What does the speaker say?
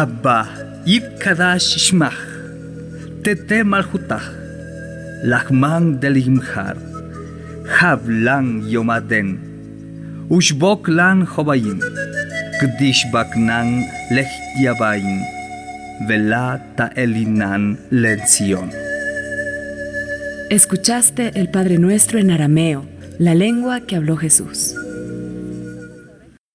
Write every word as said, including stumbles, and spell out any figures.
Abba, Yipkadash Shmach, Tete Malhutah, Lachman del Imhar, Hablan Yomaden, Ushbok Lan Jobayim, Kdish Baknan Lechyabain, Velata Elinan Lencion. Escuchaste el Padre Nuestro en arameo, la lengua que habló Jesús.